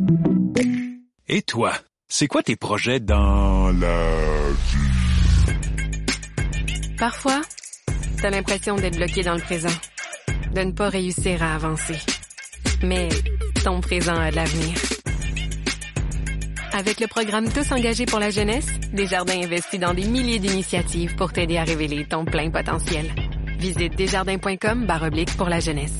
Et toi, c'est quoi tes projets dans la vie? Parfois, t'as l'impression d'être bloqué dans le présent, de ne pas réussir à avancer. Mais ton présent a de l'avenir. Avec le programme Tous engagés pour la jeunesse, Desjardins investit dans des milliers d'initiatives pour t'aider à révéler ton plein potentiel. Visite desjardins.com/pour la jeunesse.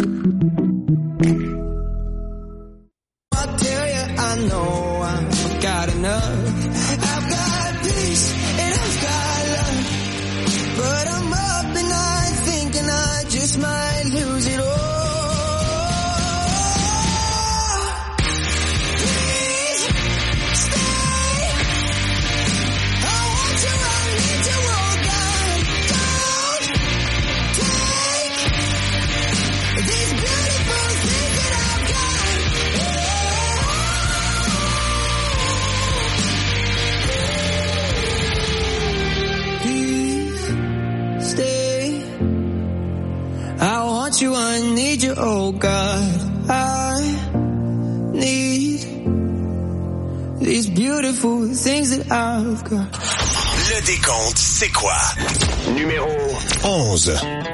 You, I need you, oh God, I need these beautiful things that I've got. Le décompte, c'est quoi? Numéro 11.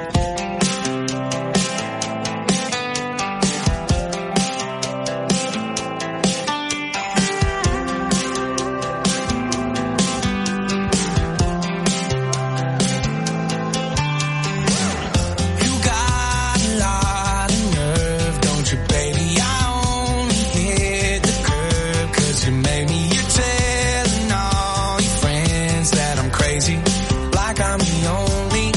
Like I'm the only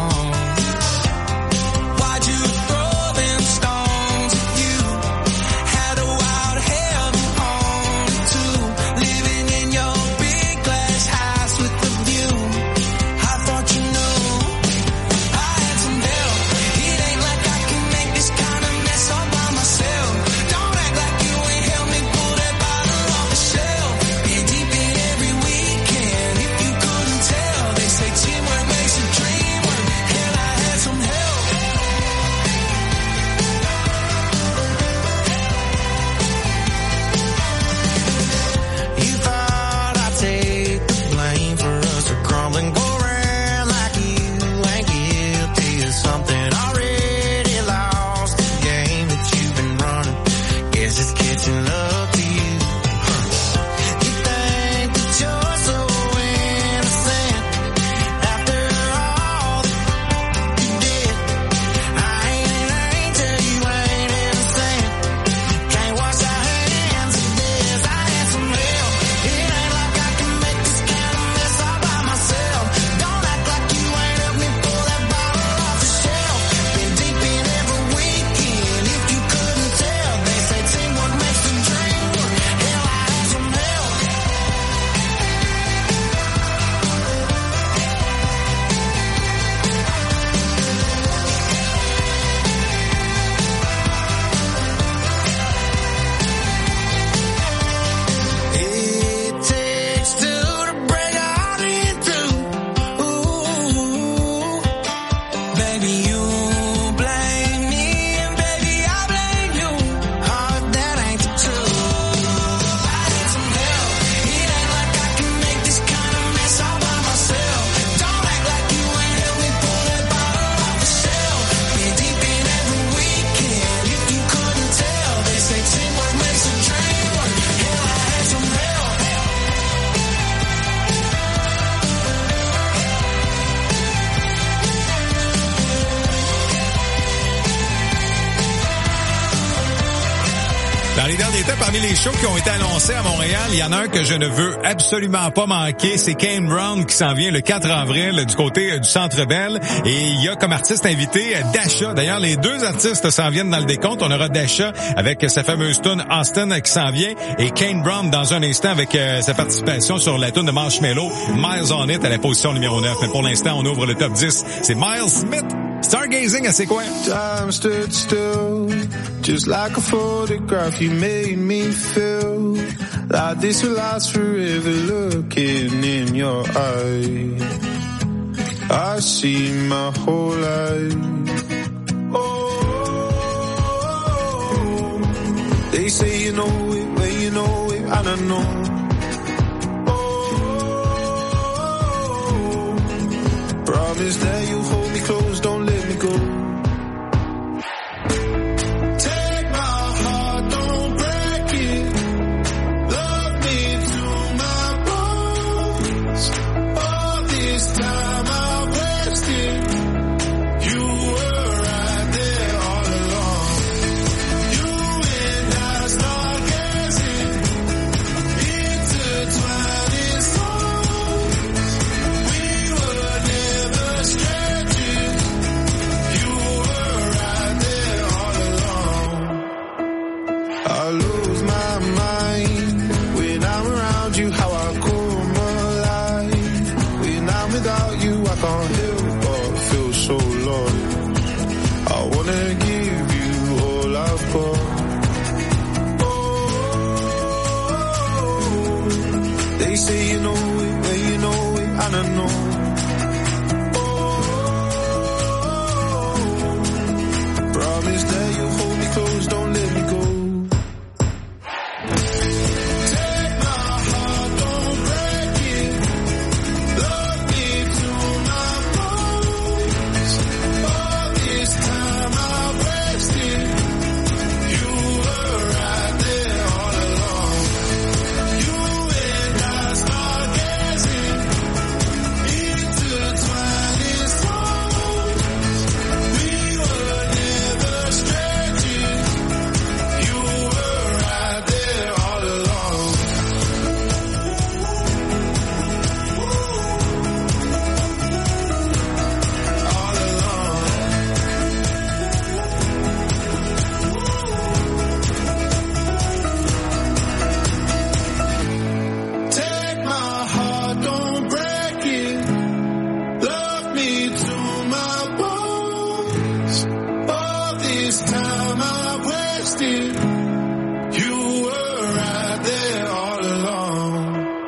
Dans les derniers temps, parmi les shows qui ont été annoncés à Montréal, il y en a un que je ne veux absolument pas manquer. C'est Kane Brown qui s'en vient le 4 avril du côté du Centre Bell. Et il y a comme artiste invité Dasha. D'ailleurs, les deux artistes s'en viennent dans le décompte. On aura Dasha avec sa fameuse tune Austin qui s'en vient. Et Kane Brown dans un instant avec sa participation sur la tune de Marshmello, Miles on It à la position numéro 9. Mais pour l'instant, on ouvre le top 10. C'est Miles Smith. Stargazing, c'est quoi? Time stood still, just like a photograph. You made me feel like this will last forever. Looking in your eyes, I see my whole life. Oh, they They say you know it, when you know it, and I know. Promise that you hold me close, don't let me go. Take my heart, don't break it. Love me to my bones. All this time I wasted. You were right there all along. You and I start gazing, intertwined in songs. We were never strangers. You were right there all along. I lose my mind when I'm around you. How I come alive when I'm without you. I can't help but feel so lost. I wanna give you all I've got. They say you know it, when you know it, and I know. Promise that you hold me close, don't let me go. Take my heart, don't break it. Love me to my bones. All this time I wasted. You were right there all along. You and I start gazing, intertwined in songs. We were never strangers. You were right there all along. All along. Take my heart, don't break it. Love me to my bones. All this time I wasted. You were right there all along.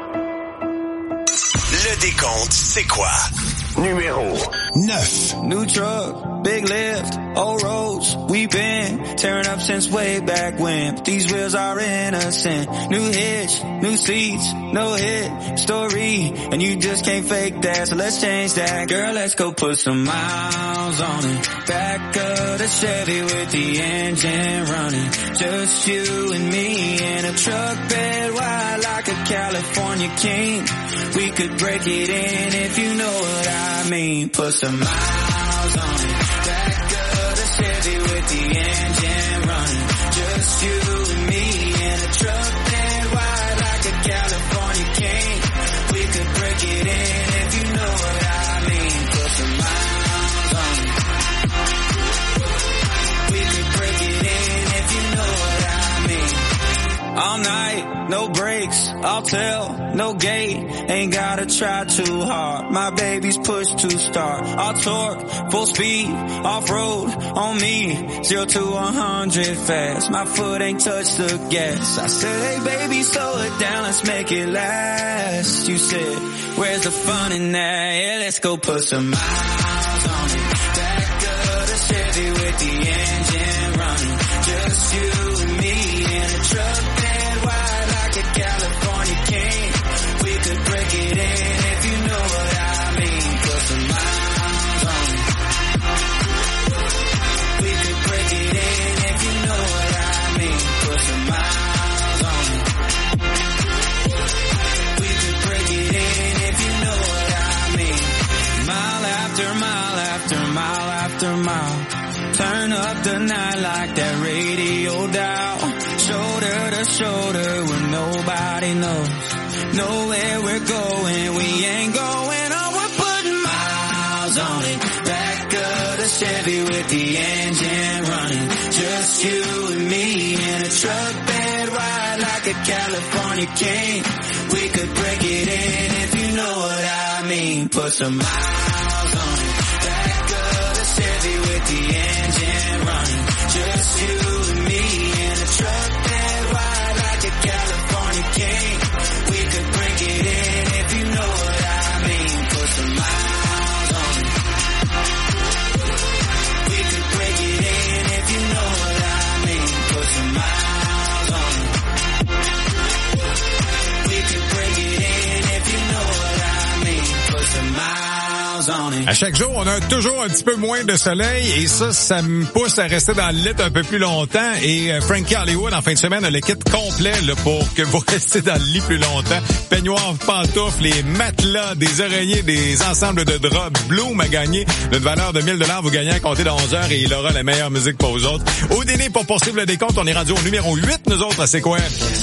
Le décompte, c'est quoi? Numéro 9. New truck, big lift, old roads, we've been tearing up since way back when. But these wheels are innocent. New hitch, new seats, no hit story, and you just can't fake that. So let's change that, girl. Let's go put some miles on it. Back of the Chevy with the engine running. Just you and me in a truck bed wide like a California king. We could break it in if you know what I mean. Put some miles on it. Back of the Chevy with the engine running. Just you and me in a truck bed wide like a California king. We could break it in if you know what I mean. Put some miles on it. We could break it in if you know what I mean. All night, no brakes, I'll tell, no gate, ain't gotta try too hard. My baby's push to start. I'll torque, full speed, off-road, on me, 0 to 100 fast. My foot ain't touched the gas. I said, hey baby, slow it down, let's make it last. You said, where's the fun in that? Yeah, let's go put some miles on it. Back of the Chevy with the engine running. Just you and me in a truck bed wide like a California king. We could break it in if you know what I mean. Put some miles on it. We could break it in if you know what I mean. Put some miles on it. We could break it in if you know what I mean. Mile after mile after mile after mile. Turn up the night like that radio dial. Shoulder to shoulder where nobody knows. Know where we're going, we ain't going on. We're putting miles on it. Back of the Chevy with the engine running. Just you and me in a truck bed wide like a California king. We could break it in if you know what I mean. Put some miles on it. Back of the Chevy with the engine running. Just you and me in a truck bed wide like a California king. We could break it in if you know what I mean. Put some miles on it. We could break it in if you know what I mean. Put some miles on À chaque jour, on a toujours un petit peu moins de soleil et ça me pousse à rester dans le lit un peu plus longtemps. Et Frankie Hollywood, en fin de semaine, a le kit complet là, pour que vous restiez dans le lit plus longtemps. Peignoir, pantoufles, les matelas, des oreillers, des ensembles de draps. Bloom a gagné d'une valeur de 1000 $. Vous gagnez à compter de 11 heures et il aura la meilleure musique pour vous autres. Au dîner, pour poursuivre le décompte, on est rendu au numéro 8, nous autres, à C'est quoi?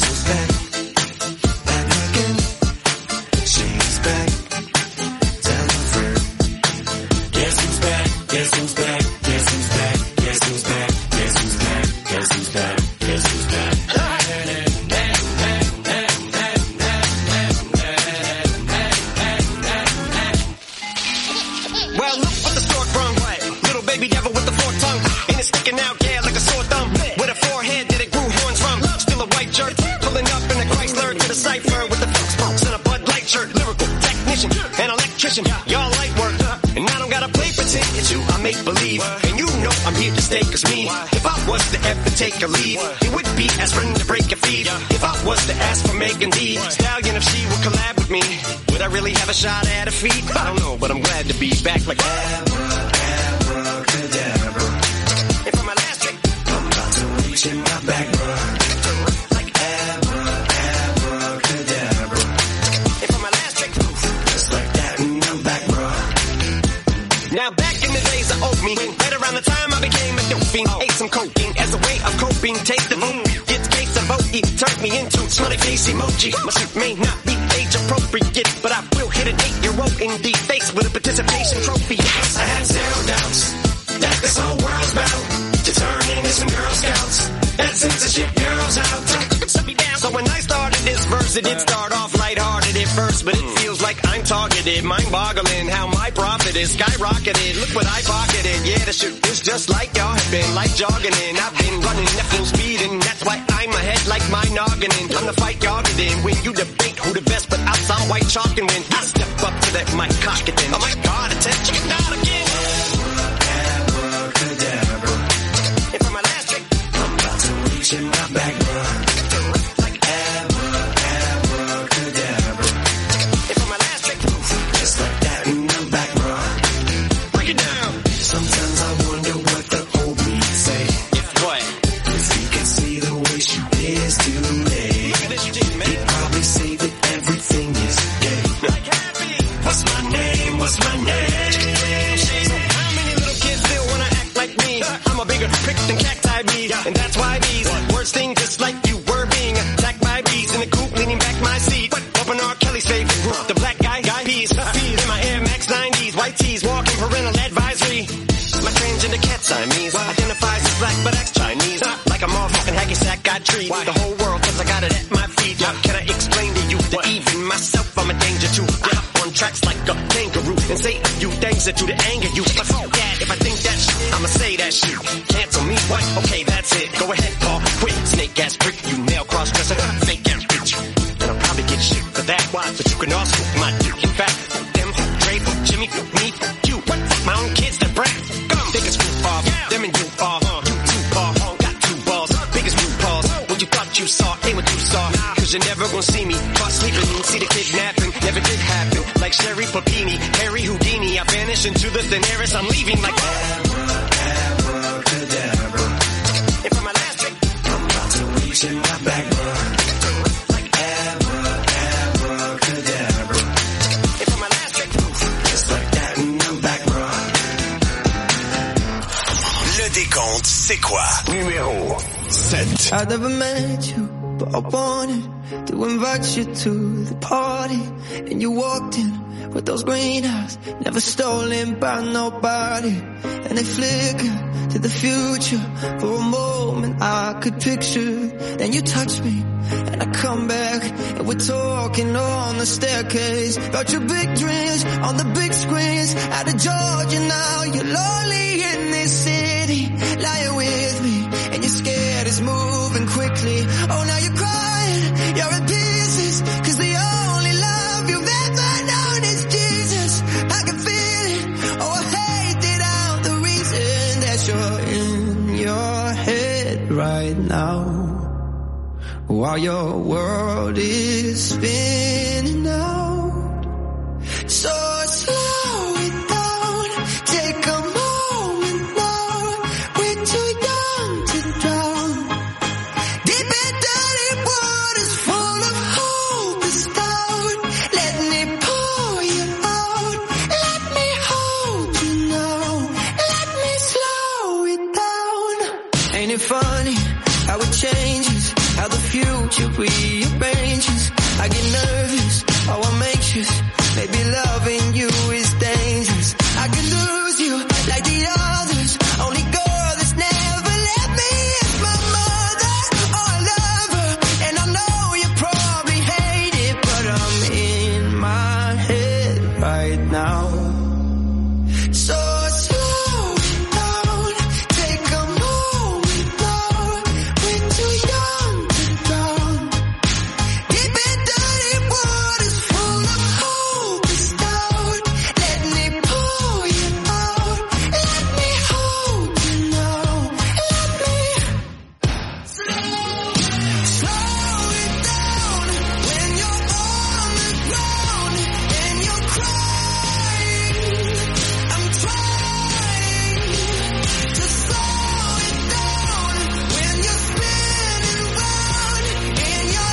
Y'all light work, and I don't gotta play pretend it's you, I make believe. And you know I'm here to stay, cause me, if I was to ever take a leave, it would be aspirin to break your feet. If I was to ask for Megan Thee Stallion, if she would collab with me, would I really have a shot at her feet? I don't know, but I'm glad to be back like abracadabra. And for my last trick, I'm about to reach in my back, bro. Like abracadabra. And for my last trick, just like that, and I'm back, bro. Now back in the days of old me, right around the time I became a dope fiend, ate some cocaine as a way of coping, take the moon, get case of OE, turned me into smiley face emoji. My suit may not be age appropriate, but I will hit an 8-year-old in the face with a participation trophy. Yes, I had zero doubts that this whole world's bound to turn into some Girl Scouts. That censorship girls out. Shut me down. So when I started this verse, it did start off lighthearted at first, but it feels like I'm targeted, mind-boggling how my profit is skyrocketed. Look what I pocketed. Yeah, the shit is just like y'all have been, like jogging in. I've been running at full speed, and that's why I'm ahead like my noggin. I'm the fight y'all get in. When you debate who the best, but I saw white chalk and win. I step up to that mic, cock it then. Oh my God, attention, not again. Abracadabra. And for my last trick, I'm about to reach in my back, bro. Like abracadabra. And for my last trick, just like that, and I'm back, bro. Break it down. Sometimes I wonder what the old me say. If what? If he could see the way she is today. Look at this shit, man. He'd probably say that everything is gay. Like happy. What's my name? What's my name? So how many little kids still wanna act like me? I'm a bigger prick than cacti bees, and that's why these words sting just like you were being attacked by bees in the coop, leaning back my seat. Open R. Kelly's favorite group, the black guy peas. In my Air Max 90s, white tees, walking parental advisory. My transgender cat Siamese identifies as black but acts Chinese. Like a motherfucking hacky sack, I treat the whole world cause I got it at my feet. How can I explain to you that even myself I'm a danger to? I hop on tracks like a kangaroo and say a few things that to the anger you. But fuck that, if I think that shit, I'ma say that shit. Cancel me, what? Okay, that's it. Go ahead, Paul, quit. Snake ass prick, you nail cross-dresser, fake ass bitch. And I'll probably get shit for that. Why? But you can also my dick. In fact, them, Dre, Jimmy, me, you. What? My own kids that brat. Come, biggest group off. Them and you are. You two are. Got two balls. Biggest group balls. What you thought you saw ain't what you saw. Cause you're never gonna see me. Caught sleeping, see the kidnapping. Never did happen. Like Sherry Papini, Harry Houdini. I vanish into the thin air as I'm leaving like abracadabra. And for my last trick, I'm about to reach in my back, bro. Like abracadabra. And for my last trick, just like that, and I'm back, bro. Le décompte, c'est quoi? Numéro 7. I never met you, but I wanted to invite you to the party. And you walked in with those green eyes, never stolen by nobody. And they flicker to the future. For a moment I could picture. Then you touch me, and I come back, and we're talking on the staircase about your big dreams on the big screens. Out of Georgia now, you're lonely in this city, lying with me, and you're scared it's moving quickly. Oh, now you're crying, you're in pieces, cause the only love you've ever known is Jesus. I can feel it, oh I hate it out, the reason that you're in your head right now, while your world is spinning out. So slow it down, won't you rearrange this? I get nervous, oh I'm anxious. Maybe loving you is dangerous. I could lose you like the others. Only girl that's never let me is my mother. Oh, I love her, and I know you probably hate it, but I'm in my head right now. So slow down, take a moment now. We're too young to drown. Deep in dirty waters full of hope is down. Let me pull you out. Let me hold you now. Let me slow it down when you're on the ground and you're crying. I'm trying to slow it down when you're spinning round in your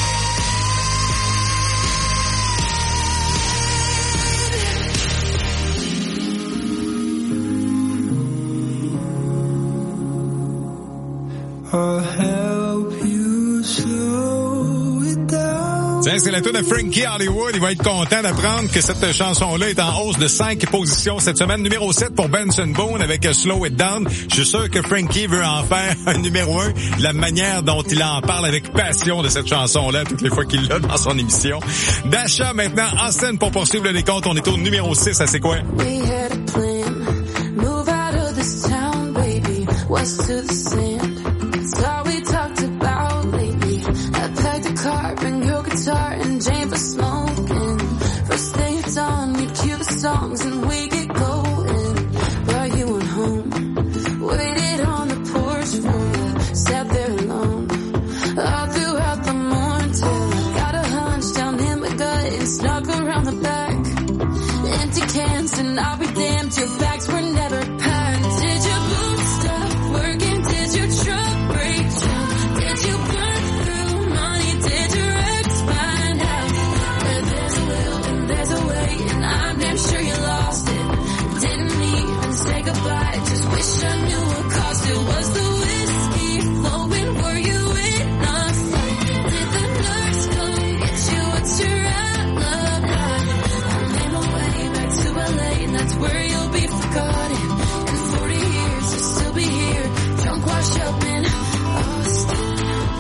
head. I'll help you slow it down. Tiens, c'est la tune de Frankie Hollywood. Il va être content d'apprendre que cette chanson-là est en hausse de 5 positions cette semaine. Numéro 7 pour Benson Boone avec Slow It Down. Je suis sûr que Frankie veut en faire un numéro 1. La manière dont il en parle avec passion de cette chanson-là toutes les fois qu'il l'a dans son émission. Dasha maintenant en scène pour poursuivre le décompte. On est au numéro 6 à C'est quoi? We had a plan, move out of this town, baby, west to the sand. It's all we talked about lately. I packed a car, bring your guitar, and Jane for smoking. First thing it's on, we'd cue the songs and we get going. While you went home, waited on the porch for you, sat there alone. All throughout the morning till I got a hunch down in my gut and snuck around the back. Empty cans and I'll be damned, your bags were never packed. Did your boots stop working? Did your truck break down? Did you burn through money? Did your ex find out? Where there's a will and there's a way, and I'm damn sure you lost it. Didn't even say goodbye, just wish I knew what caused it. Was the whiskey flowing? Were you in a fight? Did the nurse come get you? What's your alibi? I made my way back to LA, and that's where you'll be forgotten. In 40 years, you'll still be here, drunk, washed up in Austin.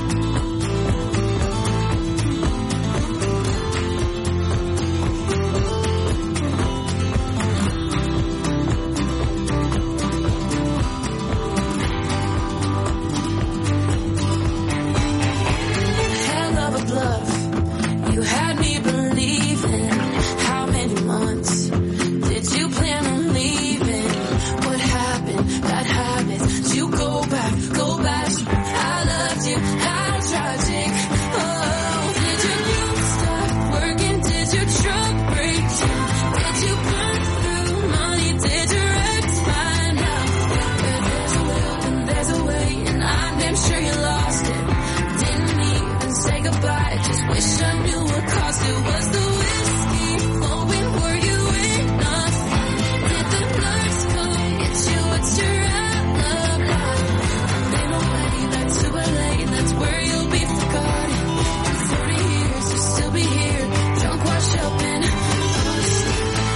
Hell of a bluff, you had me believing. How many months did you plan on leaving? What happened? Bad habits. Did you go back? I loved you. How tragic. Oh, did your youth stop working? Did your truck break down? Did you burn through money? Did your ex find out? Where there's a will and there's a way, and I'm damn sure you lost it. Didn't even say goodbye, just wish I knew what caused it. Was the whiskey flowing? Were you in a fight? Did the nurse come get you? What's your alibi? I made my way back to LA, and that's where you'll be forgotten. In 40 years, you'll still be here, drunk, washed up in Austin.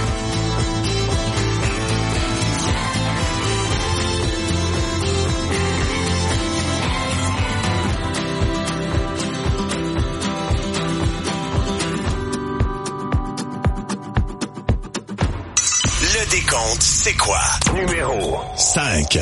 Le décompte, c'est quoi? Numéro 5.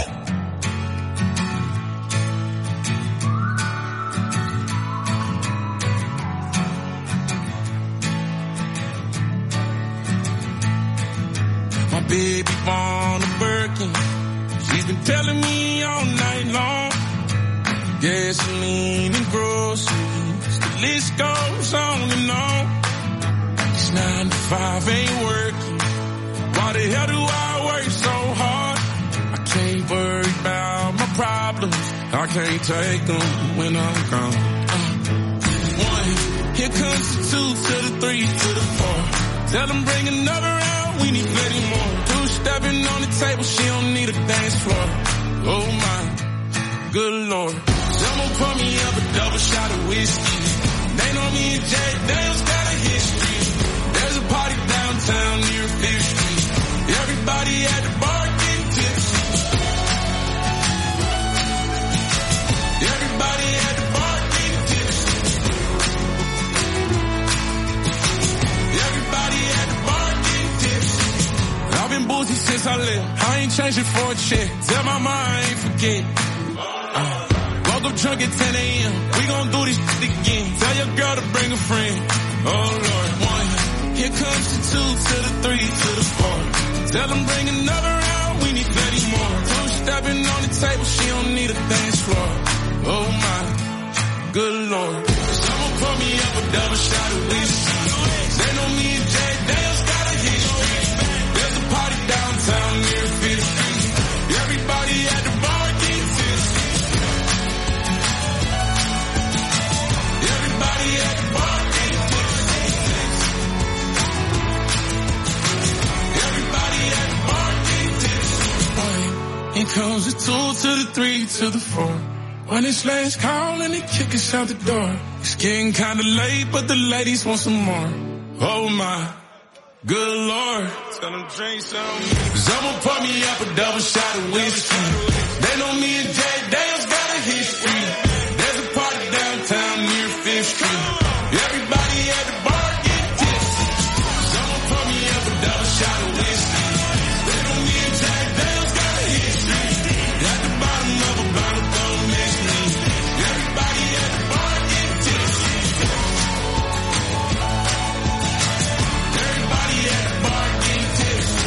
My baby born a Birkin. She's been telling me all night long. Gasoline and groceries, the list goes on and on. This 9 to 5 ain't working. Why the hell do I work so hard? I can't worry about my problems. I can't take them when I'm gone. 1, here comes the 2 to the 3 to the 4. Tell them bring another round, we need plenty more. 2 stepping on the table, she don't need a dance floor. Oh my, good Lord. Tell Someone pour me up a double shot of whiskey. They know me and Jay Dale's got a history. There's a party downtown near 5th Street. Everybody at the bar getting tipsy. Everybody at the bar getting tipsy. Everybody at the bar getting tipsy. I've been boozy since I left. I ain't changing for a check. Tell my mom I ain't forget. Woke up drunk at 10 a.m. We gon' do this shit again. Tell your girl to bring a friend. Oh Lord, 1. Here comes the 2 to the 3 to the 4. Tell them bring another round. We need 30 more. 2 stepping on the table. She don't need a dance floor. Oh my, good Lord. Someone pour me up a double shot of whiskey. They know me and Jay Dale's got a history. There's a party downtown near 5th Street. Everybody at the bar getting tipsy. Everybody at the bar getting tipsy. Everybody at the bar getting tipsy. Here comes the 2 to the 3 to the 4. When it's last call and they kick us out the door. It's getting kinda late, but the ladies want some more. Oh my, good Lord. Tell them drink some. Someone pour me up a double shot of whiskey. They know me and Jay Dale's got a history. There's a party downtown near 5th Street. Everybody at the bar getting tipsy. Someone pour me up a double shot of whiskey. They know me and Jay Dale's got a history. At the bottom of a bottle, don't miss me. Everybody at the bar getting tipsy. Everybody at the bar getting tipsy.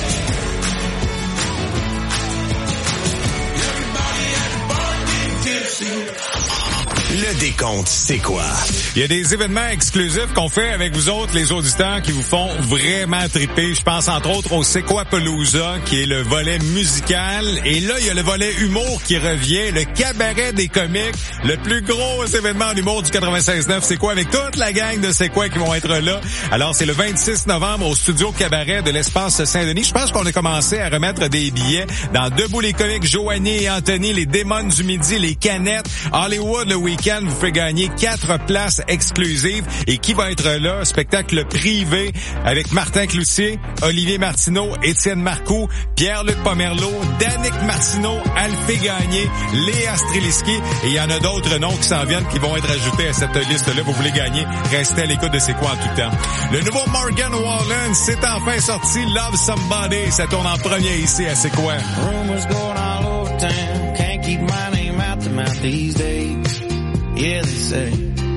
Everybody at the bar getting tipsy. Le décompte, c'est quoi? Il y a des événements exclusifs qu'on fait avec vous autres, les auditeurs, qui vous font vraiment triper. Je pense entre autres au C'est quoi Palooza, qui est le volet musical. Et là, il y a le volet humour qui revient, le cabaret des comiques, le plus gros événement d'humour du 96.9. C'est quoi, avec toute la gang de C'est quoi qui vont être là. Alors, c'est le 26 novembre au studio Cabaret de l'Espace Saint-Denis. Je pense qu'on a commencé à remettre des billets dans Debout les comiques, Joanie et Anthony, les Démons du Midi, les Canettes, Hollywood le week-end. Vous fait gagner 4 places exclusives. Et qui va être là? Spectacle privé avec Martin Cloutier, Olivier Martineau, Étienne Marcoux, Pierre-Luc Pomerleau, Danick Martineau, Alphée Gagné, Léa Streliski. Et il y en a d'autres noms qui s'en viennent qui vont être ajoutés à cette liste-là. Vous voulez gagner? Restez à l'écoute de C'est quoi en tout temps. Le nouveau Morgan Wallen, c'est enfin sorti. Love Somebody. Ça tourne en premier ici à C'est quoi? Rumors going all over town. Can't keep my name out the mouth these days. Yeah, they say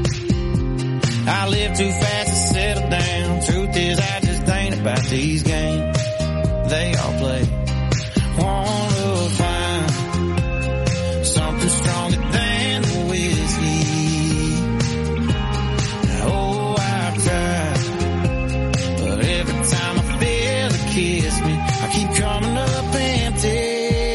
I live too fast to settle down. Truth is, I just ain't about these games they all play. Wanna find something stronger than the whiskey. Oh, I've tried, but every time I feel it kiss me, I keep coming up empty.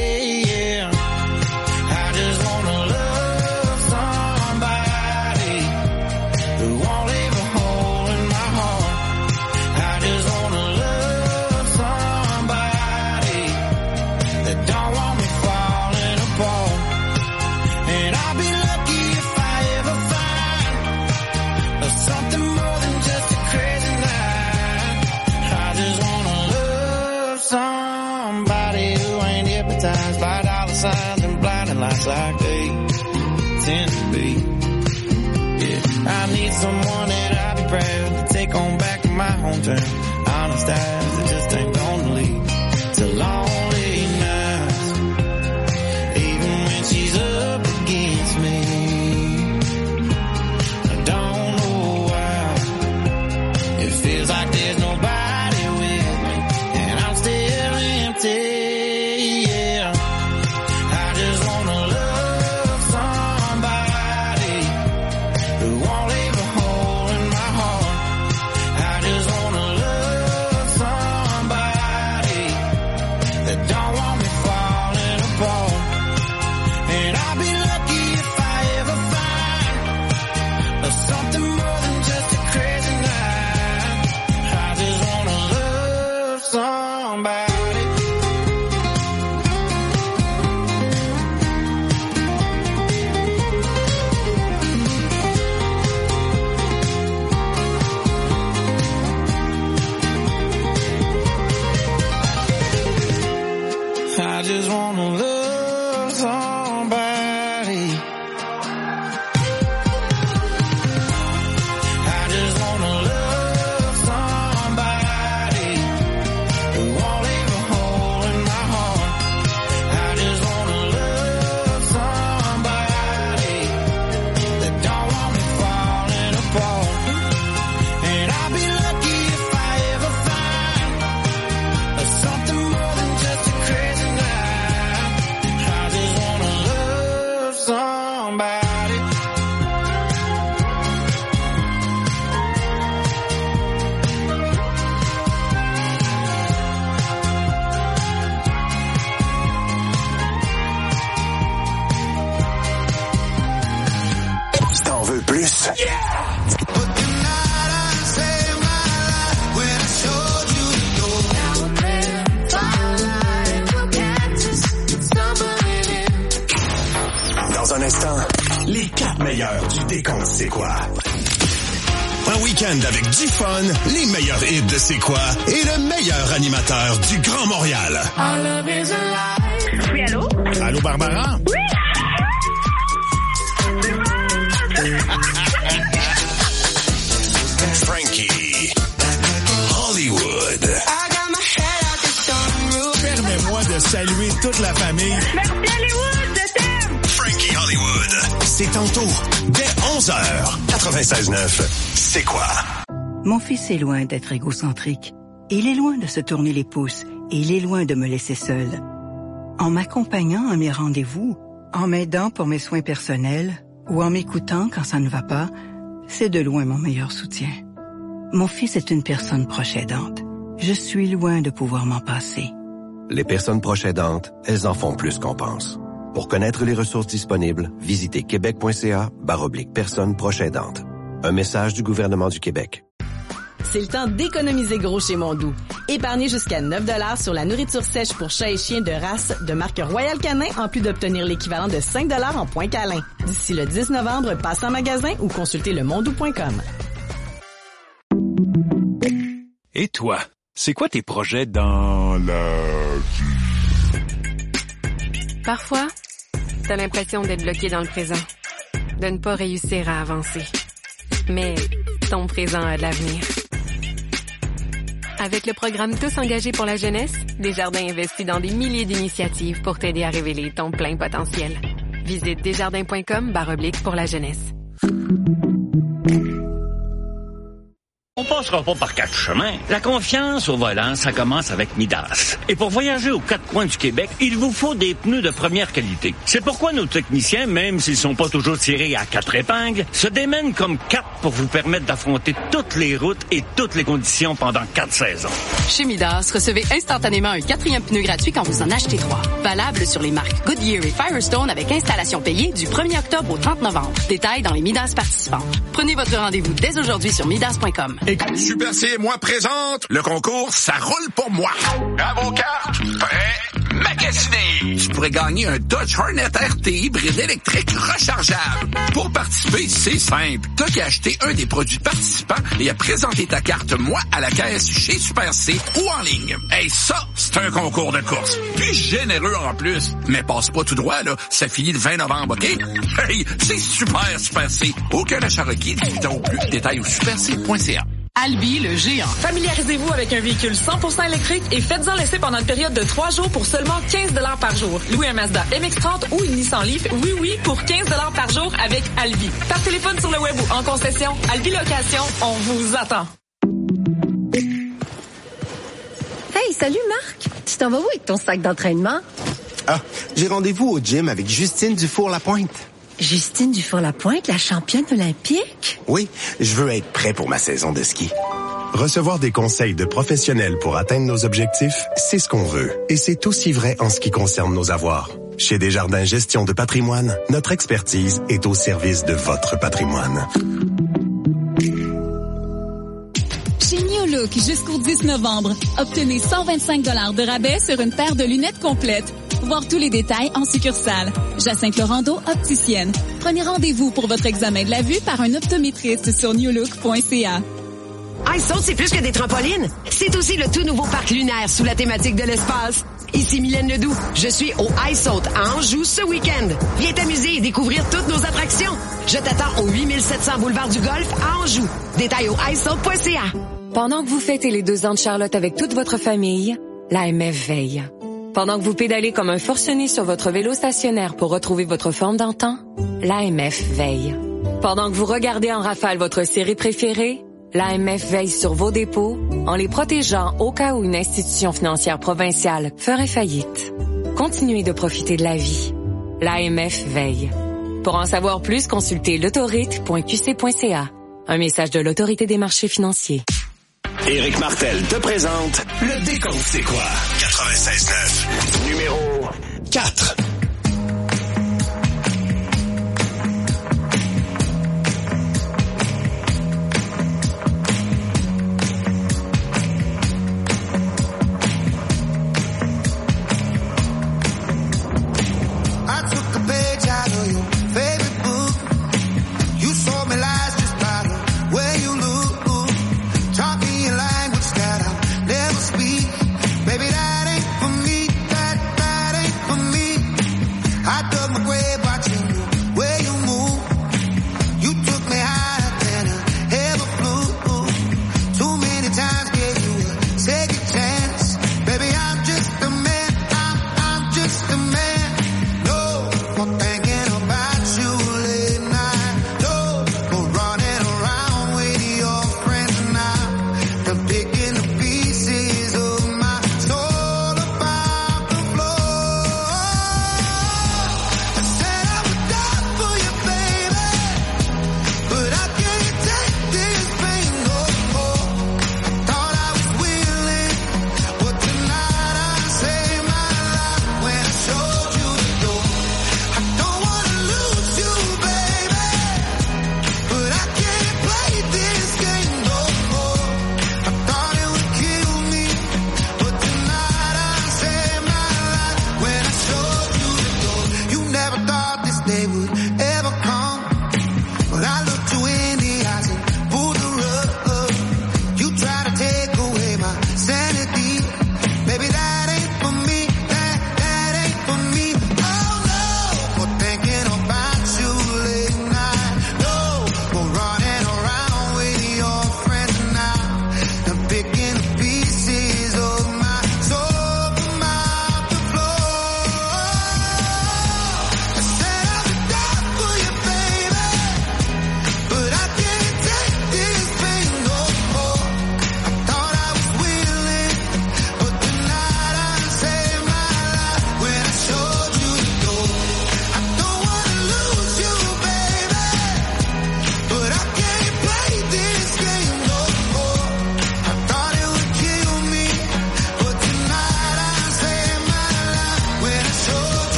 Like they tend to be. Yeah, I need someone that I'll be proud to take on back to my hometown. Honest eyes that just ain't gonna lead to lonely nights. Even when she's up against me, I don't know why. It feels like there's nobody with me, and I'm still empty. l'instant, les 4 meilleurs du décompte C'est quoi? Un week-end avec du fun, les meilleurs hits de C'est quoi et le meilleur animateur du Grand Montréal. Oui, allô? Allô, Barbara? Oui! Frankie Hollywood. Permets-moi de saluer toute la famille. Merci Hollywood, je t'aime! Frankie Hollywood. C'est tantôt, dès 11h. 96.9. C'est quoi? Mon fils est loin d'être égocentrique. Il est loin de se tourner les pouces et il est loin de me laisser seul. En m'accompagnant à mes rendez-vous, en m'aidant pour mes soins personnels ou en m'écoutant quand ça ne va pas, c'est de loin mon meilleur soutien. Mon fils est une personne proche aidante. Je suis loin de pouvoir m'en passer. Les personnes proches aidantes, elles en font plus qu'on pense. Pour connaître les ressources disponibles, visitez québec.ca/personnes proches aidantes. Un message du gouvernement du Québec. C'est le temps d'économiser gros chez Mondou. Épargnez jusqu'à 9$ sur la nourriture sèche pour chats et chiens de race de marque Royal Canin, en plus d'obtenir l'équivalent de 5$ en points câlins. D'ici le 10 novembre, passez en magasin ou consultez lemondou.com. Et toi, c'est quoi tes projets dans la vie? Parfois, t'as l'impression d'être bloqué dans le présent, de ne pas réussir à avancer. Mais ton présent a de l'avenir. Avec le programme Tous engagés pour la jeunesse, Desjardins investit dans des milliers d'initiatives pour t'aider à révéler ton plein potentiel. Visite desjardins.com/pour la jeunesse. On passera pas par 4 chemins. La confiance au volant, ça commence avec Midas. Et pour voyager aux 4 coins du Québec, il vous faut des pneus de première qualité. C'est pourquoi nos techniciens, même s'ils sont pas toujours tirés à 4 épingles, se démènent comme 4 pour vous permettre d'affronter toutes les routes et toutes les conditions pendant 4 saisons. Chez Midas, recevez instantanément un 4e pneu gratuit quand vous en achetez 3. Valable sur les marques Goodyear et Firestone avec installation payée du 1er octobre au 30 novembre. Détails dans les Midas participantes. Prenez votre rendez-vous dès aujourd'hui sur midas.com. Super C et moi présente le concours Ça roule pour moi. À vos cartes, prêt, magasiné. Tu pourrais gagner un Dodge Hornet RT hybride électrique rechargeable. Pour participer, c'est simple. T'as qu'à acheter un des produits participants et à présenter ta carte Moi à la caisse chez Super C ou en ligne. Hey, ça, c'est un concours de course. Puis généreux en plus. Mais passe pas tout droit, là. Ça finit le 20 novembre, OK? Hey, c'est super C. Aucun achat requis, 18 ans ou plus. Détails au superc.ca. Albi, le géant. Familiarisez-vous avec un véhicule 100% électrique et faites-en l'essai pendant une période de 3 jours pour seulement 15$ par jour. Louez un Mazda MX-30 ou une Nissan Leaf, oui, pour 15$ par jour avec Albi. Par téléphone, sur le web ou en concession, Albi Location, on vous attend. Hey, salut Marc! Tu t'en vas où avec ton sac d'entraînement? Ah, j'ai rendez-vous au gym avec Justine Dufour-Lapointe. Justine Dufour-Lapointe, la championne olympique? Oui, je veux être prêt pour ma saison de ski. Recevoir des conseils de professionnels pour atteindre nos objectifs, c'est ce qu'on veut. Et c'est aussi vrai en ce qui concerne nos avoirs. Chez Desjardins Gestion de patrimoine, notre expertise est au service de votre patrimoine. Chez New Look, jusqu'au 10 novembre, obtenez 125$ de rabais sur une paire de lunettes complètes. Voir tous les détails en succursale. Jacinthe Laurando, opticienne. Prenez rendez-vous pour votre examen de la vue par un optométriste sur newlook.ca. iSaute, c'est plus que des trampolines. C'est aussi le tout nouveau parc lunaire sous la thématique de l'espace. Ici Mylène Ledoux. Je suis au iSaute à Anjou ce week-end. Viens t'amuser et découvrir toutes nos attractions. Je t'attends au 8700 boulevard du Golfe à Anjou. Détails au iSaute.ca. Pendant que vous fêtez les 2 ans de Charlotte avec toute votre famille, l'AMF veille. Pendant que vous pédalez comme un forcené sur votre vélo stationnaire pour retrouver votre forme d'antan, l'AMF veille. Pendant que vous regardez en rafale votre série préférée, l'AMF veille sur vos dépôts en les protégeant au cas où une institution financière provinciale ferait faillite. Continuez de profiter de la vie. L'AMF veille. Pour en savoir plus, consultez l'autorite.qc.ca. Un message de l'Autorité des marchés financiers. Éric Martel te présente le décompte C'est quoi? 96.9. Numéro 4. I took a page out of your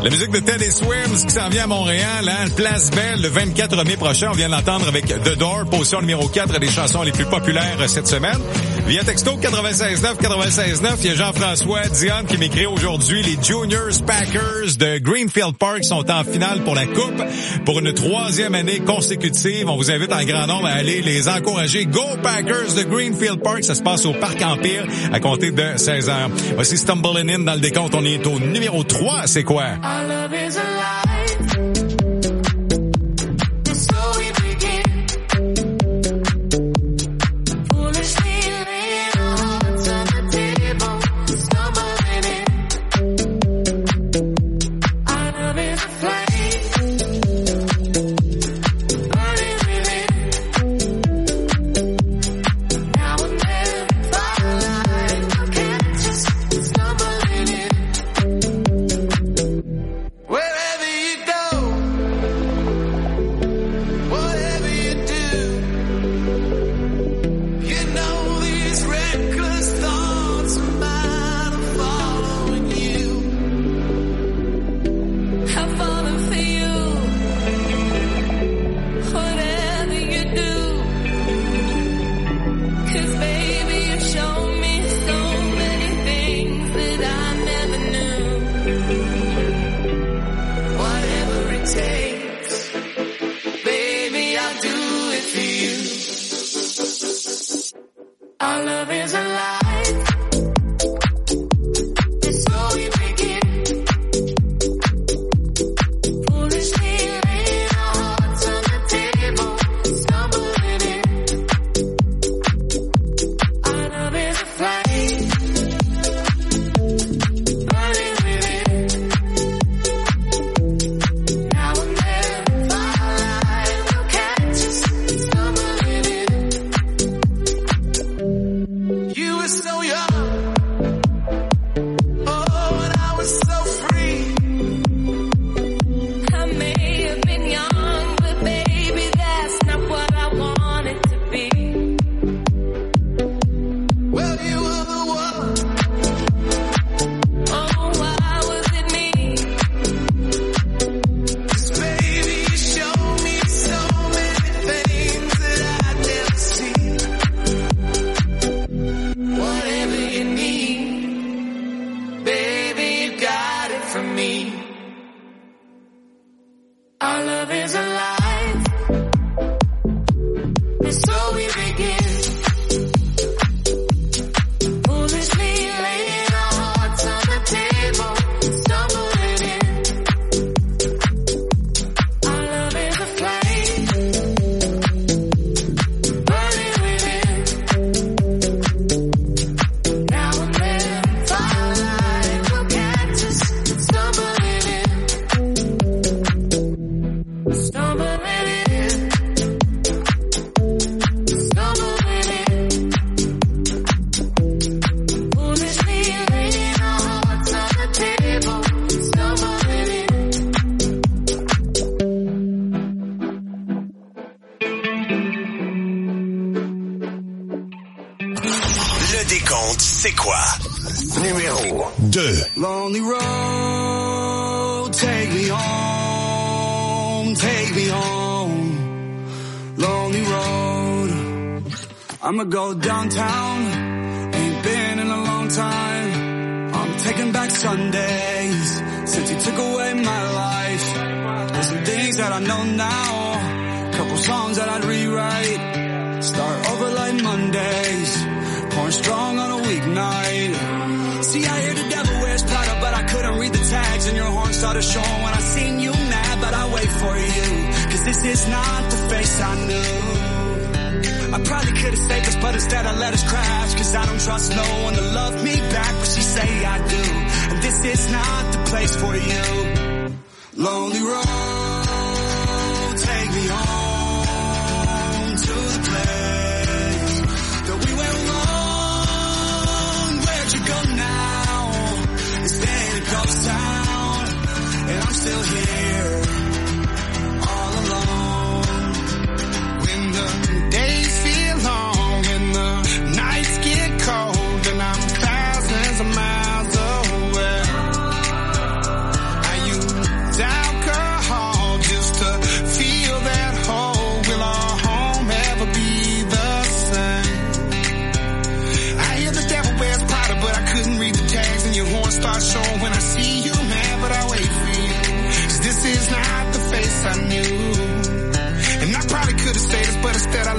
La musique de Teddy Swims qui s'en vient à Montréal, hein? Place Belle, le 24 mai prochain. On vient de l'entendre avec The Door, position numéro 4 des chansons les plus populaires cette semaine. Via texto 96.9, il y a Jean-François Dionne qui m'écrit aujourd'hui. Les Juniors Packers de Greenfield Park sont en finale pour la Coupe pour une 3e année consécutive. On vous invite en grand nombre à aller les encourager. Go Packers de Greenfield Park. Ça se passe au Parc Empire à compter de 16 heures. Voici Stumbling In dans le décompte. On est au numéro 3. C'est quoi? Our love is alive. So we begin. Foolishly laying our hearts on the table, stumbling in. Our love is a flame, burning within. Now and then, firelight, look at it just stumbling in. Wherever you go, whatever you do, you know these reckless thoughts of mine are following you. I'm falling for you, whatever you do. 'Cause baby, you've shown me so many things that I never knew. Whatever it takes, baby, I'll do it for you. Our love is alive. And so we begin. Foolishly laying our hearts on the table, stumbling in. Our love is a flame, burning within. Now and then, firelight will catch us stumbling in. You were so young, oh, and I was so free. I may have been young, but baby, that's not what I wanted to be. Well, you were the one. Oh, why was it me? 'Cause baby, you showed me so many things that I'd never seen. Whatever you need, baby, you got it from me. Our love is alive, and so we begin. Foolishly laying our hearts on the table, stumbling in. Our love is a flame, burning within. Now and then, firelight will catch us stumbling in. Stumbling in. Stumbling in. Foolishly laying our hearts on the table, stumbling in. Le décompte, c'est quoi? Numéro 2. Lonely road, take me home, take me home. Lonely road, I'ma go downtown, ain't been in a long time. I'm taking back Sundays, since you took away my life. There's some things that I know now, couple songs that I'd rewrite. Start over like Mondays, pouring strong on a weeknight. See, I hear the devil wears Prada, but I couldn't read the tags, and your horn started showing when I seen you mad, but I wait for you, 'cause this is not the face I knew. I probably could've saved us, but instead I let us crash, 'cause I don't trust no one to love me back, but she say I do, and this is not the place for you. Lonely road, take me home to the place that we went wrong. Where'd you go now? It's been a ghost town, and I'm still here, all alone. When the days feel long and the nights get cold, and I'm thousands of miles away. Are you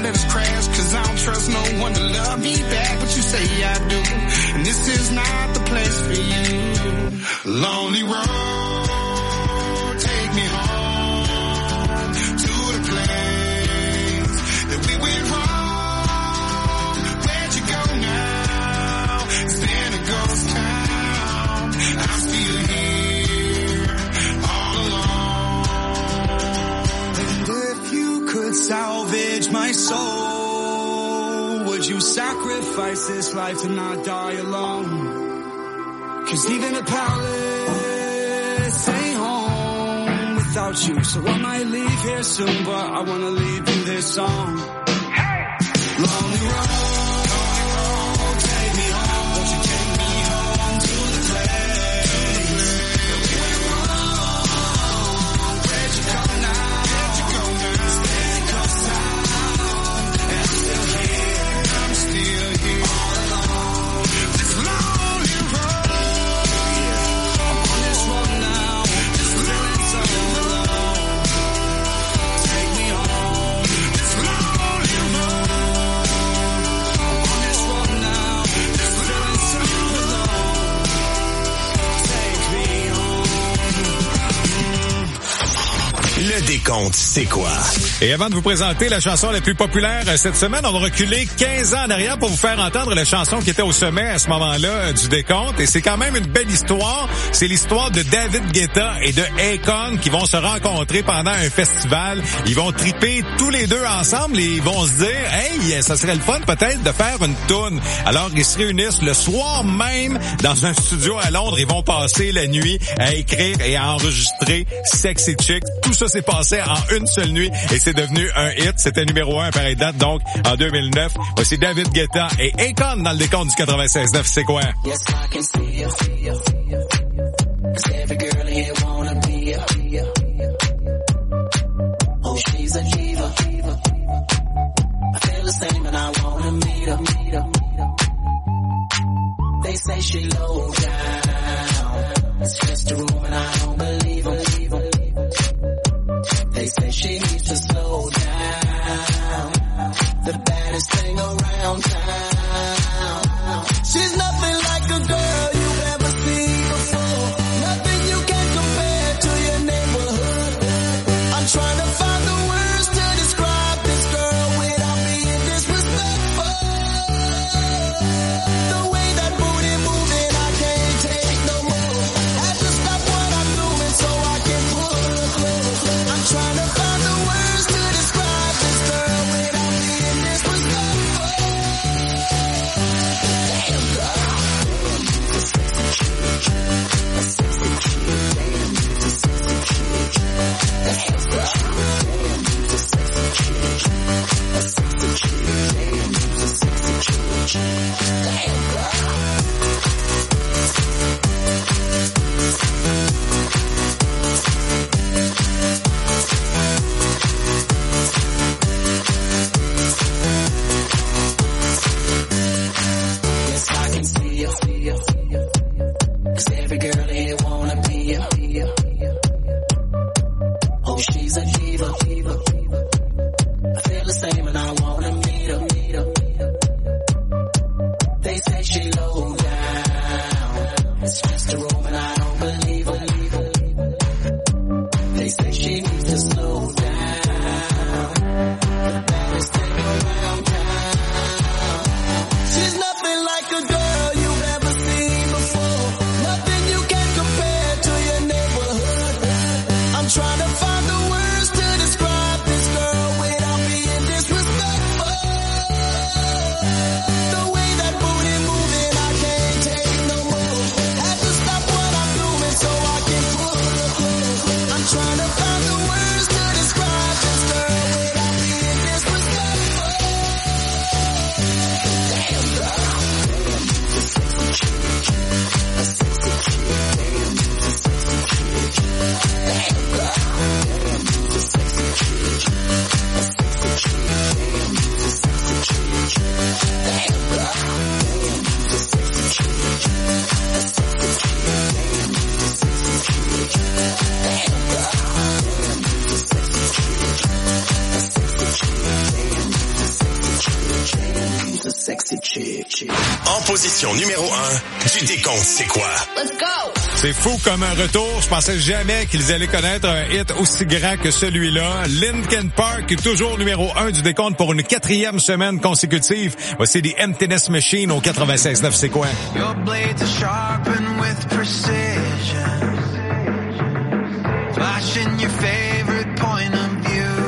let us crash, cause I don't trust no one to love me back, but you say I do, and this is not the place for you. Lonely road, take me home to the place that we went wrong. Where'd you go now? It's been a ghost town. I'm still here, all alone. And if you could salvage my soul, would you sacrifice this life to not die alone? 'Cause even a palace ain't home without you. So I might leave here soon, but I wanna leave you this song. Hey! Lonely road, take me home. Won't you take me home to the place that we went wrong? Where'd you go now? It's been a ghost town, and I'm still here, all alone. This lonely road. Le décompte, c'est quoi? Et avant de vous présenter la chanson la plus populaire cette semaine, on va reculer 15 ans en arrière pour vous faire entendre la chanson qui était au sommet à ce moment-là du décompte. Et c'est quand même une belle histoire. C'est l'histoire de David Guetta et de Akon qui vont se rencontrer pendant un festival. Ils vont triper tous les deux ensemble et ils vont se dire, hey, ça serait le fun peut-être de faire une toune. Alors ils se réunissent le soir même dans un studio à Londres. Ils vont passer la nuit à écrire et à enregistrer Sexy Chick. Tout ça s'est passé en une seule nuit et c'est devenu un hit. C'était numéro 1 à pareille date, donc en 2009. Voici David Guetta et Akon dans le décompte du 96.9. C'est quoi? Yes, I can see you. 'Cause every girl here wanna be ya. Oh, she's a diva. I feel the same and I wanna meet her. They say she low down. It's just a rumor and I don't believe them. They say she needs to slow down. The baddest thing around town. She's nothing like a girl you've ever seen before. Nothing you can compare to your neighborhood. I'm trying to find the words to describe this girl without being disrespectful. The way that booty moving, I can't take no more. Had to stop what I'm doing so I can pull her close. I'm trying to find the words to describe this girl without being disrespectful. Damn girl. A sexy chick. Damn, you's a sexy chick. Damn girl. Damn, you's a sexy chick. A sexy chick. Damn, you's a sexy chick. Damn girl. Yes, I can see you. 'Cause every girl here wanna be ya. Oh, she's a diva. I feel the same and I wanna meet her. They say a sexy chick. En position numéro 1 du décompte, c'est quoi? Let's go! C'est fou comme un retour. Je pensais jamais qu'ils allaient connaître un hit aussi grand que celui-là. Linkin Park, toujours numéro 1 du décompte pour une 4e semaine consécutive. Voici des Emptiness Machine au 96.9, c'est quoi? Your blades are sharpened with precision. Flashing your favorite point of view.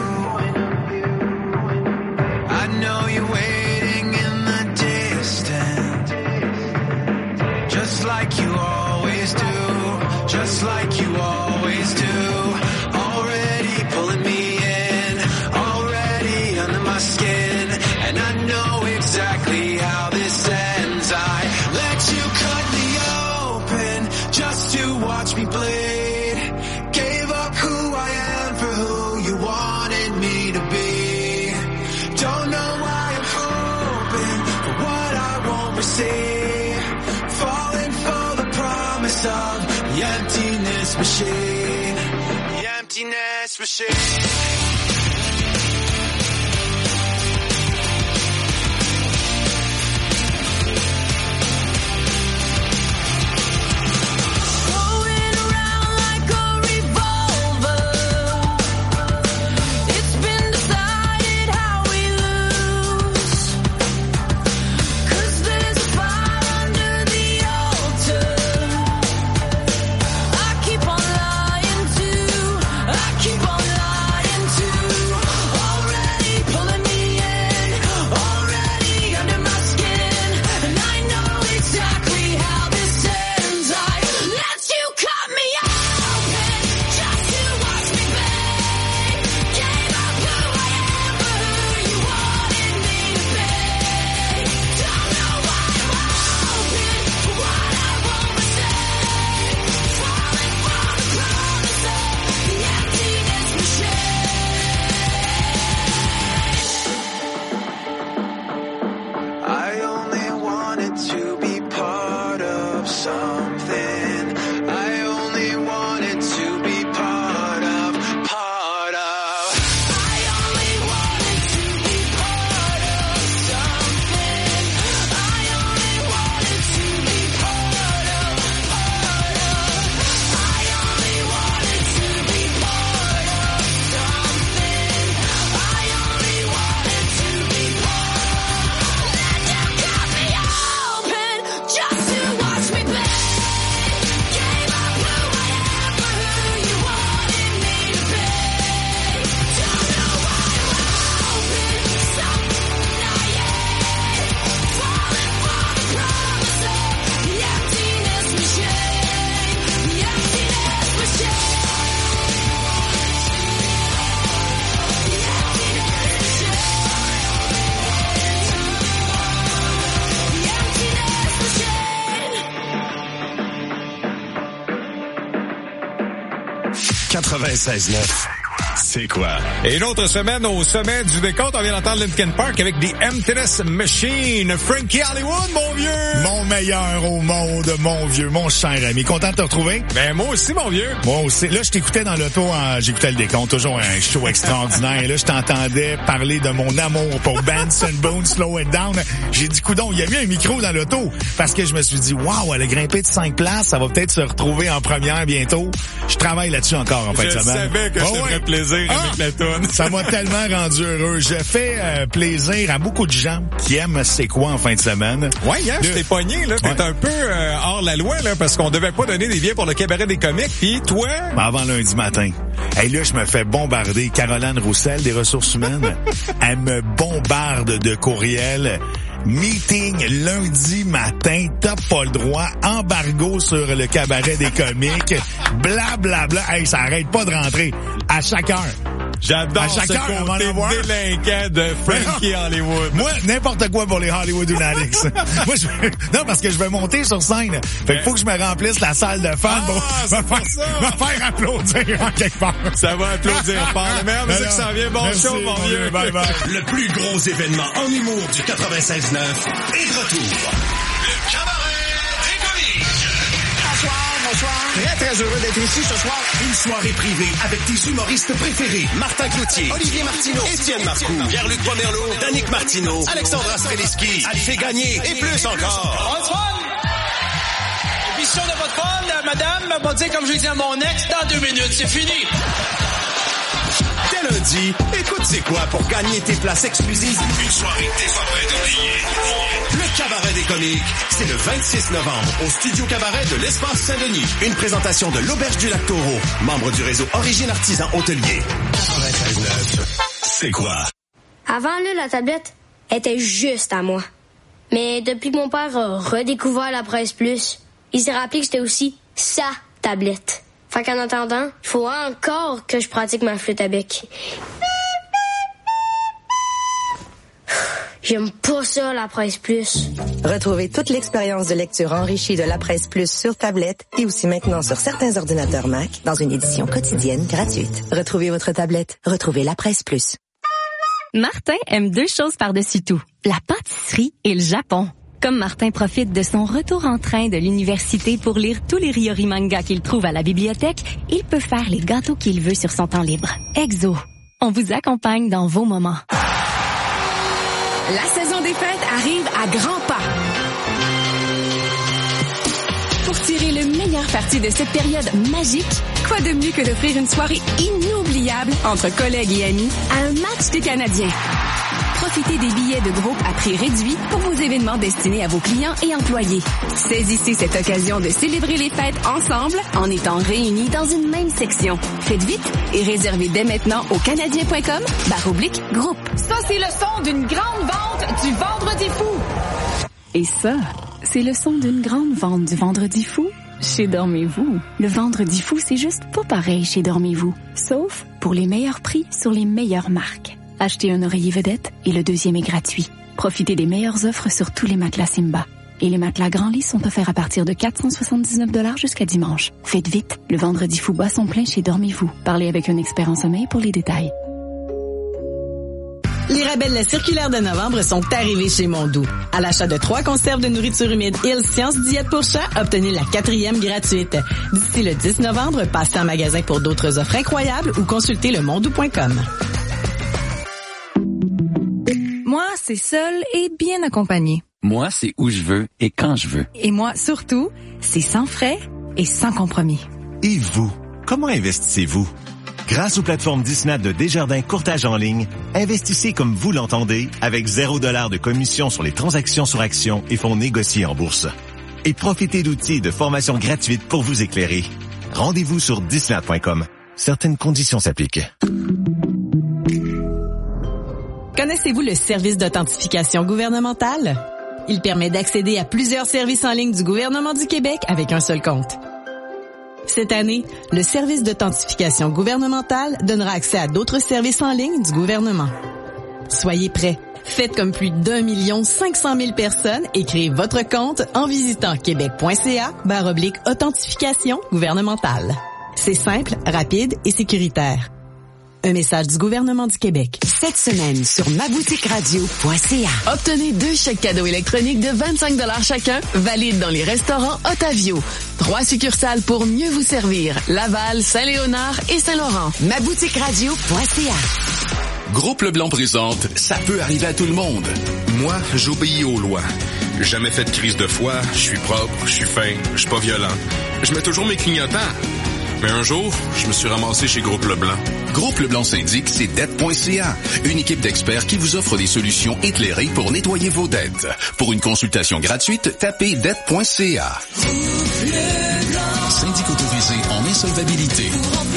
I know you're waiting in the distance. Just like you always do. Just like you always do. Already pulling me in. Already under my skin. And I know exactly how this ends. I let you cut me open just to watch me bleed. Gave up who I am for who you wanted me to be. Don't know why I'm hoping for what I won't receive. Falling for the promise of the emptiness machine. The emptiness machine. C'est quoi? Et une autre semaine au sommet du décompte, on vient d'entendre Linkin Park avec des Emptiness Machine. Frankie Hollywood, mon vieux! Mon meilleur au monde, mon vieux, mon cher ami. Content de te retrouver? Ben, moi aussi, mon vieux. Moi aussi. Là, je t'écoutais dans l'auto, j'écoutais le décompte, toujours un show extraordinaire. Et là, je t'entendais parler de mon amour pour Benson Boone, Slow It Down. J'ai dit, coudonc, il y a eu un micro dans l'auto. Parce que je me suis dit, waouh, elle a grimpé de 5 places, ça va peut-être se retrouver en première bientôt. Je travaille là-dessus encore en fin de semaine. Je savais que je te ferais plaisir avec la toune. Ça m'a tellement rendu heureux. Je fais plaisir à beaucoup de gens qui aiment C'est quoi en fin de semaine. Ouais, hier, je t'ai pogné, là. T'es un peu hors la loi, là, parce qu'on devait pas donner des billets pour le cabaret des comiques. Puis toi? Avant lundi matin. Et là, je me fais bombarder. Caroline Roussel, des ressources humaines, elle me bombarde de courriels. Meeting lundi matin, t'as pas le droit, embargo sur le cabaret des comiques, blablabla. Hey, ça arrête pas de rentrer à chaque heure. J'adore ce côté délinquant de Frankie Hollywood. Moi, n'importe quoi pour les Hollywood Lunatics. Moi, non, parce que je vais monter sur scène. Fait qu'il faut que je me remplisse la salle de fans pour me faire applaudir en quelque part. Ça va applaudir fort. La meilleure musique qui s'en vient. Bon show, mon vieux. Bye bye. Le plus gros événement en humour du 96.9 est de retour. Le cabaret des comiques. bonsoir. Très heureux d'être ici ce soir. Une soirée privée avec tes humoristes préférés. Martin Cloutier, Olivier Martineau, Étienne Marcoux, Pierre-Luc Pomerleau, Danick Martineau, Alexandra Streliski, Alphée Gagné et plus encore. On se fun! Et puis si on n'a pas de fun, madame va dire comme je l'ai dit à mon ex, dans 2 minutes, c'est fini. Dès lundi, écoute c'est quoi pour gagner tes places exclusives. Une soirée dévorée de billets. Le Cabaret des comiques, c'est le 26 novembre au Studio Cabaret de l'Espace Saint-Denis. Une présentation de l'Auberge du Lac Taureau, membre du réseau Origine Artisan Hôtelier. 96.9, c'est quoi? Avant, là, la tablette était juste à moi. Mais depuis que mon père a redécouvert la Presse Plus, il s'est rappelé que c'était aussi sa tablette. Fait qu'en attendant, il faut encore que je pratique ma flûte à bec. J'aime pas ça, la Presse Plus. Retrouvez toute l'expérience de lecture enrichie de la Presse Plus sur tablette et aussi maintenant sur certains ordinateurs Mac dans une édition quotidienne gratuite. Retrouvez votre tablette. Retrouvez la Presse Plus. Martin aime 2 choses par-dessus tout, la pâtisserie et le Japon. Comme Martin profite de son retour en train de l'université pour lire tous les Ryori mangas qu'il trouve à la bibliothèque, il peut faire les gâteaux qu'il veut sur son temps libre. Exo, on vous accompagne dans vos moments. La saison des fêtes arrive à grands pas. Pour tirer le meilleur parti de cette période magique, quoi de mieux que d'offrir une soirée inoubliable entre collègues et amis à un match des Canadiens. Profitez des billets de groupe à prix réduit pour vos événements destinés à vos clients et employés. Saisissez cette occasion de célébrer les fêtes ensemble en étant réunis dans une même section. Faites vite et réservez dès maintenant au canadien.com/groupe. Ça, c'est le son d'une grande vente du Vendredi fou. Et ça, c'est le son d'une grande vente du Vendredi fou chez Dormez-vous. Le Vendredi fou, c'est juste pas pareil chez Dormez-vous. Sauf pour les meilleurs prix sur les meilleures marques. Achetez un oreiller vedette et le 2e est gratuit. Profitez des meilleures offres sur tous les matelas Simba. Et les matelas Grand Lit sont offerts à partir de 479$ jusqu'à dimanche. Faites vite, le Vendredi fou bat son plein chez Dormez-vous. Parlez avec un expert en sommeil pour les détails. Les rabais de la circulaire de novembre sont arrivés chez Mondou. À l'achat de 3 conserves de nourriture humide Hills Science Diète pour chat, obtenez la 4e gratuite. D'ici le 10 novembre, passez en magasin pour d'autres offres incroyables ou consultez le mondou.com. Moi, c'est seul et bien accompagné. Moi, c'est où je veux et quand je veux. Et moi, surtout, c'est sans frais et sans compromis. Et vous, comment investissez-vous? Grâce aux plateformes Disney de Desjardins Courtage en ligne, investissez comme vous l'entendez avec 0$ de commission sur les transactions sur actions et fonds négociés en bourse. Et profitez d'outils de formation gratuite pour vous éclairer. Rendez-vous sur disney.com. Certaines conditions s'appliquent. Connaissez-vous le service d'authentification gouvernementale? Il permet d'accéder à plusieurs services en ligne du gouvernement du Québec avec un seul compte. Cette année, le service d'authentification gouvernementale donnera accès à d'autres services en ligne du gouvernement. Soyez prêts. Faites comme plus d'1 500 000 personnes et créez votre compte en visitant québec.ca/authentification gouvernementale. C'est simple, rapide et sécuritaire. Un message du gouvernement du Québec. Cette semaine sur maboutiqueradio.ca. Obtenez 2 chèques cadeaux électroniques de 25$ chacun, valides dans les restaurants Otavio. 3 succursales pour mieux vous servir. Laval, Saint-Léonard et Saint-Laurent. maboutiqueradio.ca. Groupe Leblanc présente « Ça peut arriver à tout le monde ». Moi, j'obéis aux lois. Jamais fait de crise de foie, je suis propre, je suis fin, je suis pas violent. Je mets toujours mes clignotants. Mais un jour, je me suis ramassé chez Groupe Leblanc. Groupe Leblanc syndic, c'est dette.ca. Une équipe d'experts qui vous offre des solutions éclairées pour nettoyer vos dettes. Pour une consultation gratuite, tapez dette.ca. Syndic autorisé en insolvabilité.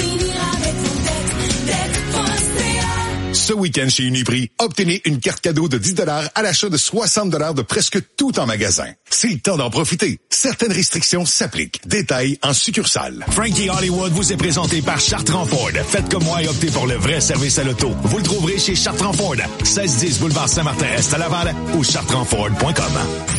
Ce week-end chez Uniprix, obtenez une carte cadeau de 10$ à l'achat de 60$ de presque tout en magasin. C'est le temps d'en profiter. Certaines restrictions s'appliquent. Détails en succursale. Frankie Hollywood vous est présenté par Chartrand Ford. Faites comme moi et optez pour le vrai service à l'auto. Vous le trouverez chez Chartrand Ford, 1610 boulevard Saint-Martin-Est à Laval ou chartrandford.com.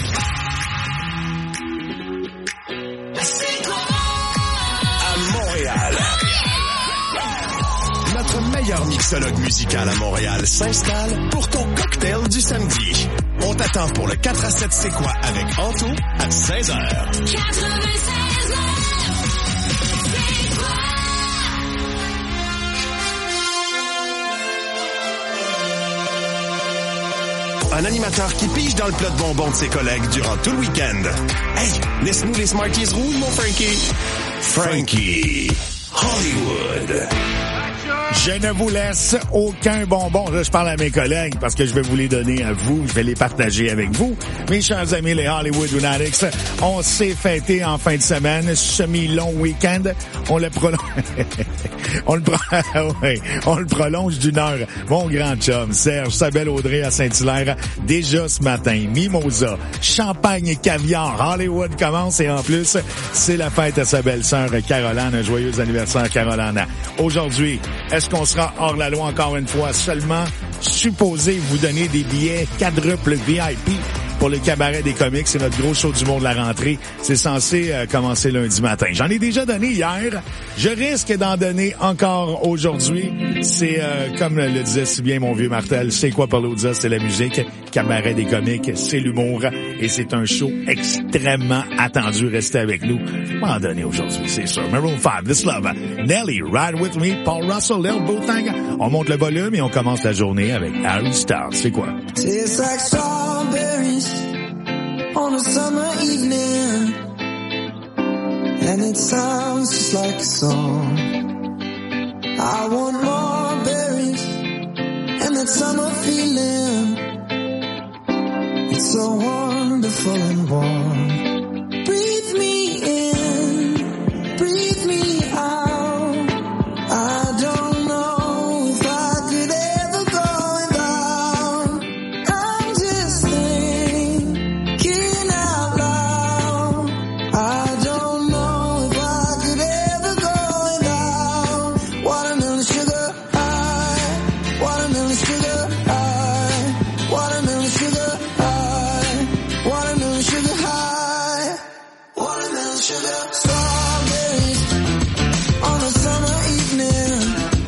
Notre meilleur mixologue musical à Montréal s'installe pour ton cocktail du samedi. On t'attend pour le 4 à 7 C'est quoi avec Anto à 16h. 96.9 un animateur qui pige dans le plat de bonbons de ses collègues durant tout le week-end. Hey, laisse-nous les Smarties rouges, mon Frankie. Frankie Hollywood. Je ne vous laisse aucun bonbon. Là, je parle à mes collègues parce que je vais vous les donner à vous. Je vais les partager avec vous. Mes chers amis, les Hollywood Lunatics, on s'est fêté en fin de semaine. Semi-long week-end. On le prolonge. on le prolonge d'une heure. Mon grand chum, Serge Sabelle-Audrey à Saint-Hilaire. Déjà ce matin, mimosa, champagne et caviar. Hollywood commence et en plus, c'est la fête à sa belle-sœur Caroline. Un joyeux anniversaire, Caroline. Aujourd'hui, est-ce qu'on sera hors la loi encore une fois? Seulement supposé vous donner des billets quadruple VIP pour le cabaret des comiques. C'est notre gros show du monde de la rentrée. C'est censé commencer lundi matin. J'en ai déjà donné hier. Je risque d'en donner encore aujourd'hui. C'est, comme le disait si bien mon vieux Martel, c'est quoi Palooza? C'est la musique. Cabaret des comiques, c'est l'humour. Et c'est un show extrêmement attendu. Restez avec nous. Je vais en donner aujourd'hui, c'est sûr. Maroon 5, This Love, Nelly, Ride With Me, Paul Russell, Lil Boateng. On monte le volume et on commence la journée avec Harry Styles. C'est quoi? Tastes like strawberries on a summer evening, and it sounds just like a song. I want more berries and that summer feeling. It's so wonderful and warm. Breathe me in, breathe me out. I don't know if I could ever go without. I'm just thinking out loud. I don't know if I could ever go without watermelon sugar high, watermelon sugar high, watermelon sugar high, watermelon sugar high, watermelon sugar. Strawberries on a summer evening.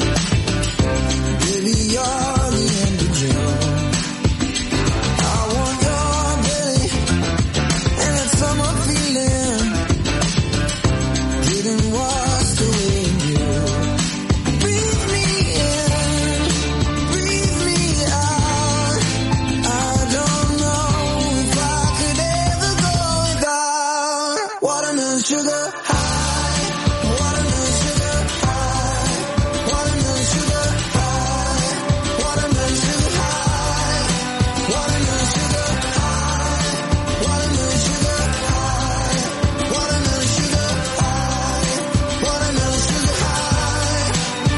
Baby, you're the end of June. I want your belly and that summer feeling. Getting washed away in you. Breathe me in, breathe me out. I don't know if I could ever go without watermelon sugar high, watermelon sugar high, watermelon sugar high, watermelon sugar high, watermelon sugar high, watermelon sugar high, watermelon sugar high, watermelon sugar high.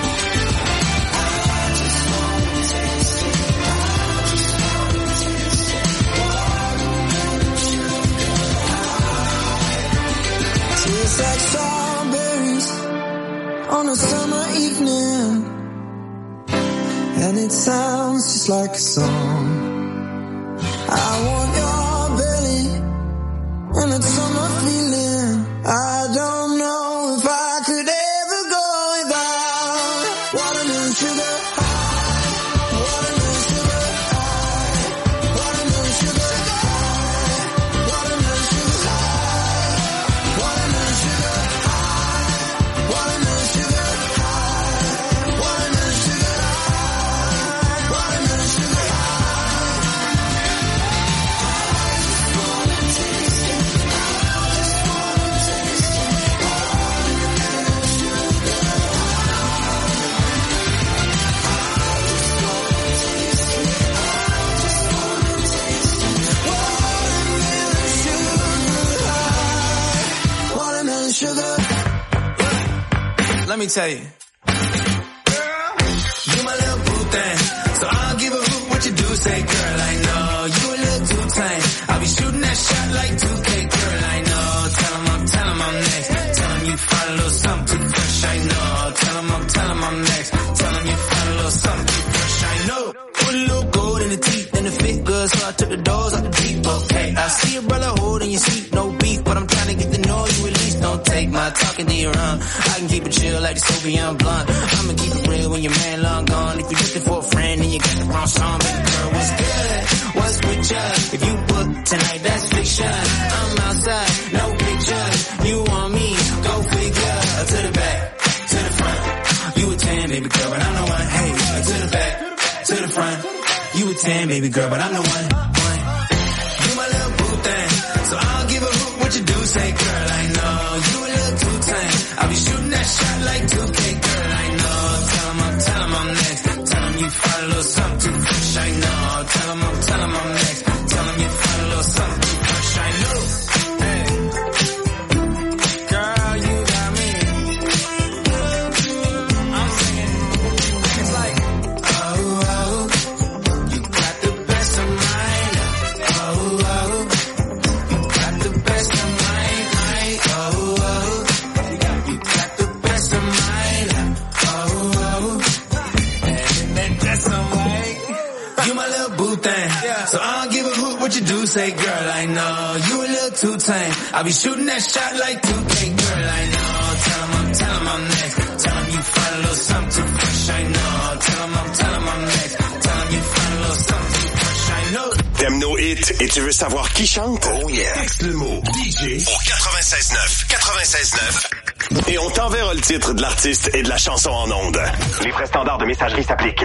I just wanna taste it. I just wanna taste it. Watermelon sugar high. Tastes like strawberries on a summer evening, and it sounds just like a song. I want your belly and that summer feeling. I don't know if I could ever go without watermelon sugar high, watermelon sugar high, watermelon sugar high, watermelon sugar high, watermelon sugar high, watermelon sugar high, watermelon sugar high, watermelon sugar high. I just wanna taste it. I just wanna taste it. Watermelon sugar high. Watermelon sugar. Let me tell you. Girl, you my little boo thing. So I'll give a hoot what you do. Say, girl, I know you a little too tame. I'll be shooting that shot like 2K. Girl, I know. Tell him I'm next. Tell him you find a little something too fresh. I know. Tell him I'm next. Tell him you find a little something too fresh. I know. Put a little gold in the teeth and the fit good, so I took the doors out the Jeep. Okay, I see your brother holding your seat, no beef, but I'm trying to get to know you at least. Don't take my talking to your own. I can keep it chill like the Soviet blunt. I'ma keep it real when your man long gone. If you're looking for a friend and you got the wrong song, baby girl, what's good? What's with you? If you book tonight, that's fiction. I'm outside, no pictures. You want me? Go figure. To the back, to the front. You a 10, baby girl, but I'm the one. Hey, to the back, to the front. You a 10, baby girl, but I'm the one. I don't give a hoot what you do, say girl, I know. You a little too tame. I'll be shooting that shot like 2K, girl, I know. Tell him I'm next. Tell him you find a little something too fresh, I know. Tell him I'm next. Tell him you find a little something too fresh, I know. T'aimes nos hits et tu veux savoir qui chante? Oh yeah. Texte le mot DJ au 96.9 et on t'enverra le titre de l'artiste et de la chanson en ondes. Les frais standards de messagerie s'appliquent.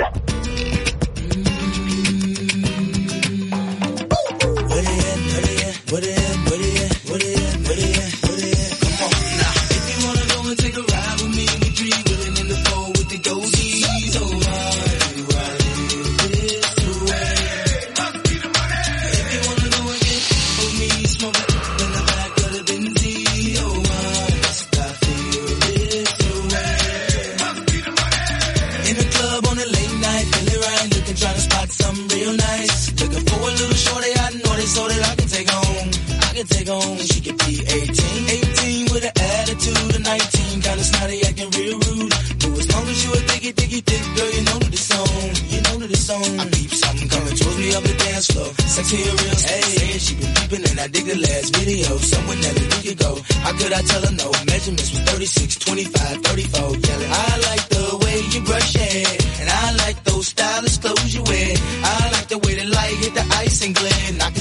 Take on, she could be 18 with an attitude of 19, kinda snotty, acting real rude. But as long as you a thick girl, you know that it's on. I peep something coming towards me up the dance floor. Sexy and real, hey, she been peeping and I dig the last video. Someone never we could go. How could I tell her no? Measurements was 36, 25, 34. Yelling, I like the way you brush your hair, and I like those stylish clothes you wear. I like the way the light hit the ice and glare.